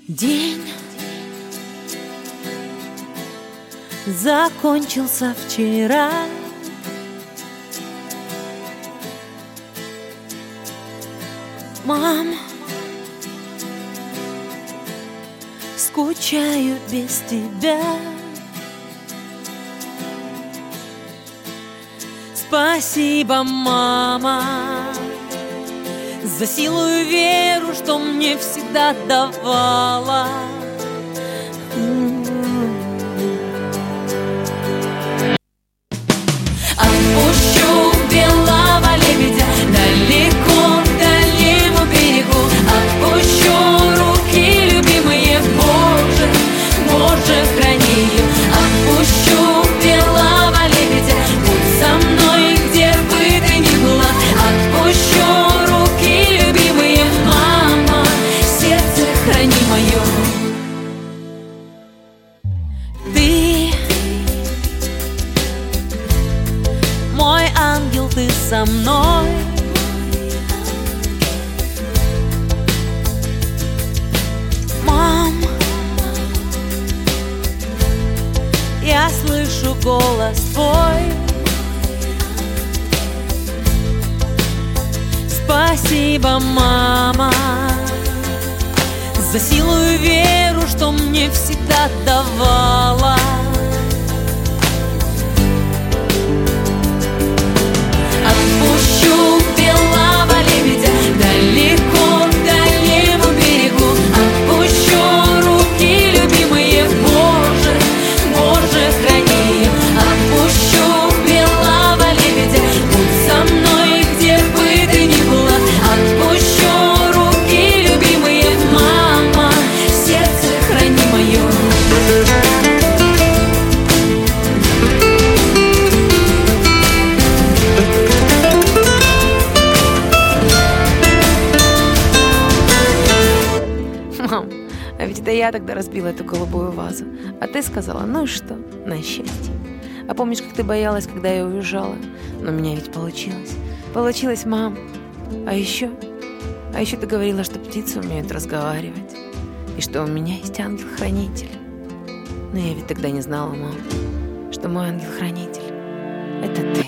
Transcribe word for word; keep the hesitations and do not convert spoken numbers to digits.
День закончился вчера. Мам, скучаю без тебя. Спасибо, мама, за силу и веру, что мне всегда давала. Отпущу белого лебедя далеко к дальнему берегу. Отпущу руки любимые, Боже, Боже, храни ее. Отпущу белого лебедя, будь со мной, где бы ты ни была. Отпущу руки любимые, мама, сердце храни мое. Ты мой ангел, ты со мной. Мам, я слышу голос твой. Спасибо, мама, за силу и веру, что мне всегда давала. Отпущу белого лебедя далеко к дальнему берегу. Отпущу руки любимые, Боже, Боже, храни ее. Отпущу белого лебедя, будь со мной, где бы ты ни была. Отпущу руки любимые, мама, сердце храни мое. Мам, а ведь это я тогда разбила эту голубую вазу, а ты сказала, ну и что, на счастье. А помнишь, как ты боялась, когда я уезжала? Но у меня ведь получилось. Получилось, мам. А еще, а еще ты говорила, что птицы умеют разговаривать, и что у меня есть ангел-хранитель. Но я ведь тогда не знала, мам, что мой ангел-хранитель — это ты.